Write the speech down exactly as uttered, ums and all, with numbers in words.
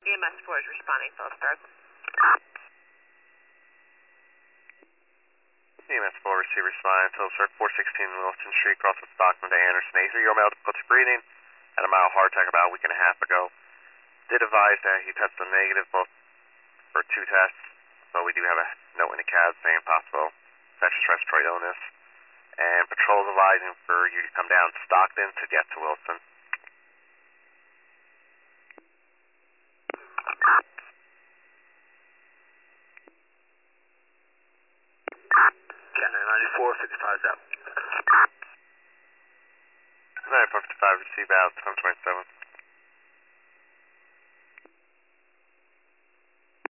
E M S four is responding, Phillips Park. E M S four, receive responding, Phillips Park, four sixteen Wilson Street, cross with Stockman to Anderson. A three, your male difficulty breathing, had a mild heart attack about a week and a half ago. Did advise that he tested negative both for two tests, but we do have a note in the C A D saying possible infectious respiratory illness. And patrol's advising for you to come down to Stockton to get to Wilson. Canada ninety-four, fifty-five out. ninety-four fifty-five, receive out, ten twenty-seven.